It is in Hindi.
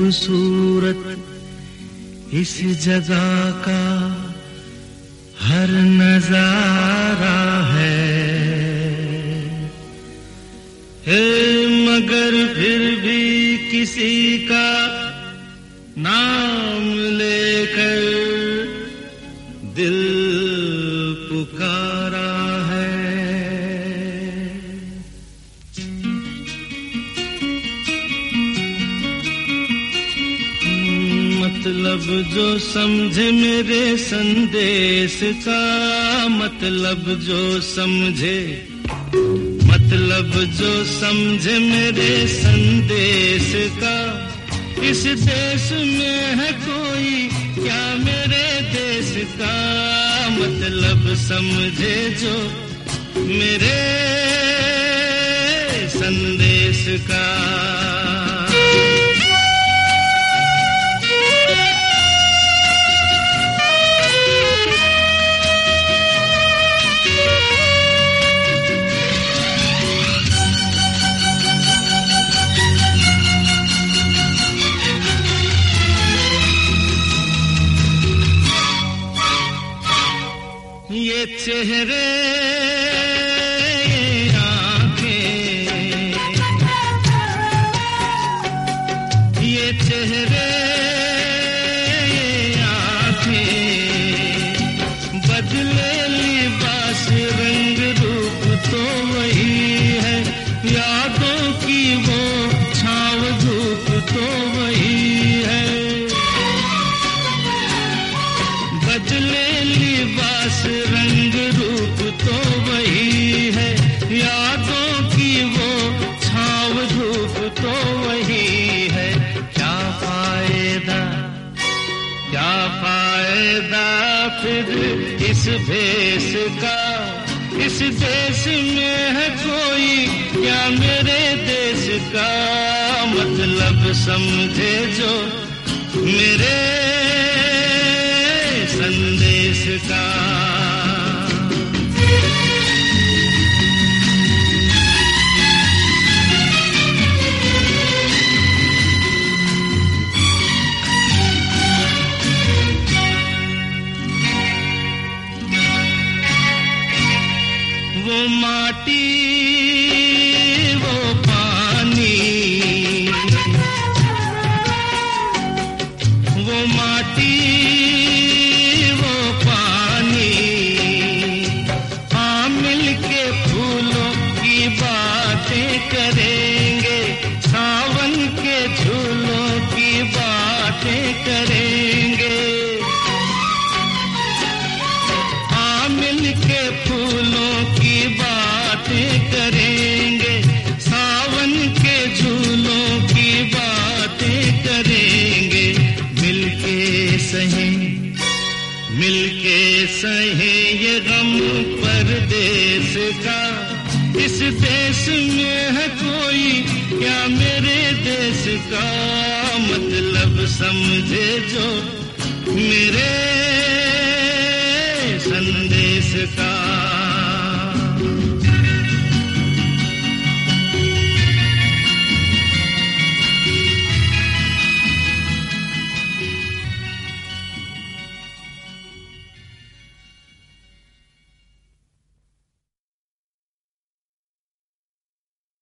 खूबसूरत इस जगह का हर नजारा है, मगर फिर भी किसी का नाम लेकर दिल पुकारा है। मतलब जो समझे मेरे संदेश का, मतलब जो समझे, मतलब जो समझे मेरे संदेश का, इस देश में है कोई क्या मेरे देश का, मतलब समझे जो मेरे संदेश का। ये चेहरे आंखें, ये चेहरे आंखें, बदले लिबास रंग रूप तो वही है, यादों की वो छाव धूप तो वही है। बदले लिबास रंग रूप तो वही है, यादों की वो छाव धूप तो वही है। क्या फायदा फिर इस भेष का, इस देश में है कोई क्या मेरे देश का, मतलब समझे जो मेरे संदेश का। वो माटी वो पानी, वो माटी वो पानी, हाँ मिलके फूलों की बातें करेंगे, सावन के झूलों की बातें करेंगे, हाँ मिलके फूलों की बातें करेंगे, सावन के झूलों की बातें करेंगे। मिलके सहे ये गम परदेश का, इस देश में है कोई क्या मेरे देश का, मतलब समझे जो मेरे संदेश का।